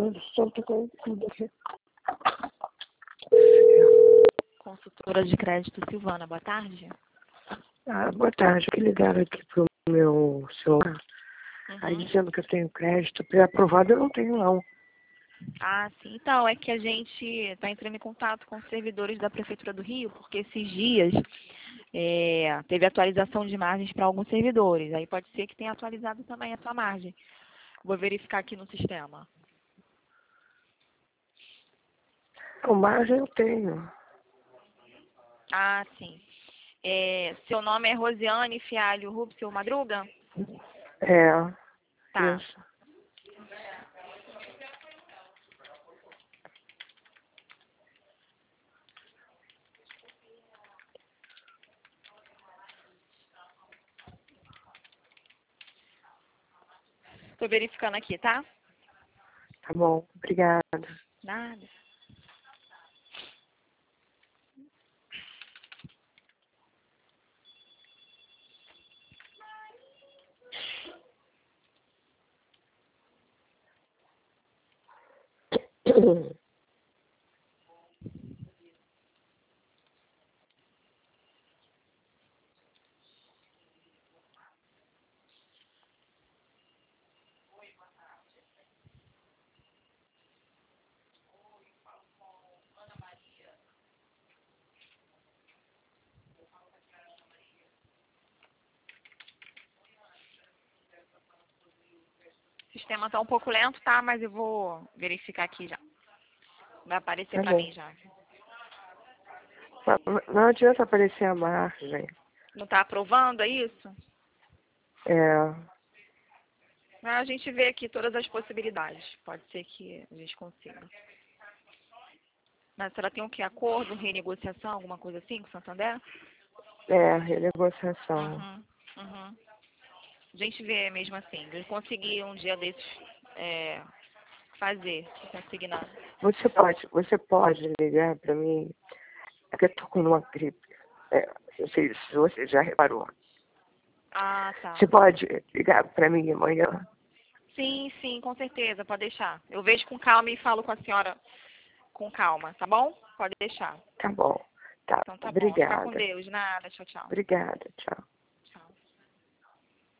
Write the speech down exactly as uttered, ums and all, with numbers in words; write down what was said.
solta com tudo aqui. Consultora de crédito Silvana, boa tarde. Ah, boa tarde. Eu que ligaram aqui pro meu celular. Uhum. Aí dizendo que eu tenho crédito pré-aprovado, eu não tenho não. Ah, sim. Então, é que a gente está entrando em contato com os servidores da Prefeitura do Rio, porque esses dias é, teve atualização de margens para alguns servidores. Aí pode ser que tenha atualizado também a sua margem. Vou verificar aqui no sistema. Com margem eu tenho. Ah, sim. É, seu nome é Rosiane Fialho Rubcio Madruga? É, Tá. isso. Estou verificando aqui, tá? Tá bom, obrigada. Nada. O sistema está um pouco lento, tá? Mas eu vou verificar aqui já. Vai aparecer Tá para bom. mim já. Mas não adianta aparecer a margem. Não está aprovando, é isso? É, A gente vê aqui todas as possibilidades. Pode ser que a gente consiga. Mas será que tem o quê? Acordo, renegociação, alguma coisa assim com o Santander? é, renegociação. Uhum, uhum. A gente vê mesmo assim. Eu consegui um dia desses é, fazer, conseguir nada. Você pode, você pode ligar pra mim? É que eu tô com uma gripe. É, não sei se você já reparou. Ah, tá. Você pode ligar pra mim amanhã? Sim, sim, com certeza, pode deixar. Eu vejo com calma e falo com a senhora com calma, tá bom? Pode deixar. Tá bom. Tá, Então tá bom. Fica com obrigada. Deus. Nada. Tchau, tchau. Obrigada, tchau.